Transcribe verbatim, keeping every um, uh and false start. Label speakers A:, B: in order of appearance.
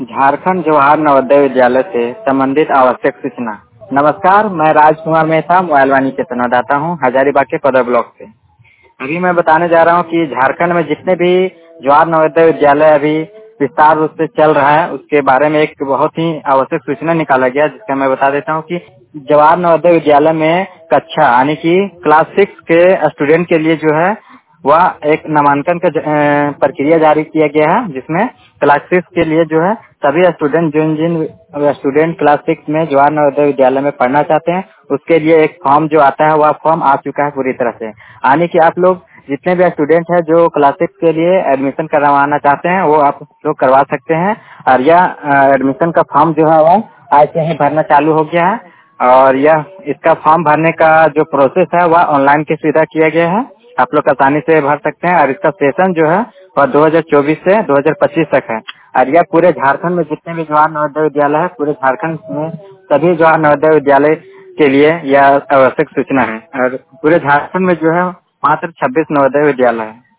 A: झारखंड जवाहर नवोदय विद्यालय से संबंधित आवश्यक सूचना। नमस्कार, मैं राजकुमार मेहता मोबाइल वाणी के संवाददाता हूँ हजारीबाग के पदर ब्लॉक से। अभी मैं बताने जा रहा हूँ कि झारखंड में जितने भी जवाहर नवोदय विद्यालय अभी विस्तार रूप से चल रहा है उसके बारे में एक बहुत ही आवश्यक सूचना निकाला गया, जिसका मैं बता देता हूँ कि जवाहर नवोदय विद्यालय में कक्षा यानी कि क्लास सिक्स के स्टूडेंट के लिए जो है वह एक नामांकन का अ, प्रक्रिया जारी किया गया है, जिसमें क्लास सिक्स के लिए जो है सभी स्टूडेंट जिन जिन स्टूडेंट क्लास सिक्स में जवाहर नवोदय विद्यालय में पढ़ना चाहते हैं उसके लिए एक फॉर्म जो आता है वह फॉर्म आ चुका है पूरी तरह से। यानी कि आप लोग जितने भी स्टूडेंट हैं जो क्लास सिक्स के लिए एडमिशन करवाना चाहते हैं वो आप लोग करवा सकते हैं। और यह एडमिशन का फॉर्म जो है वह आज से ही भरना चालू हो गया है और यह इसका फॉर्म भरने का जो प्रोसेस है वह ऑनलाइन की सुविधा किया गया है। आप लोग आसानी से भर सकते हैं और इसका सेशन जो है वह दो हज़ार चौबीस से दो हज़ार पच्चीस तक है। और यह पूरे झारखंड में जितने भी जवाहर नवोदय विद्यालय है पूरे झारखंड में सभी जवाहर नवोदय विद्यालय के लिए यह आवश्यक सूचना है। और पूरे झारखंड में जो है मात्र छब्बीस नवोदय विद्यालय है।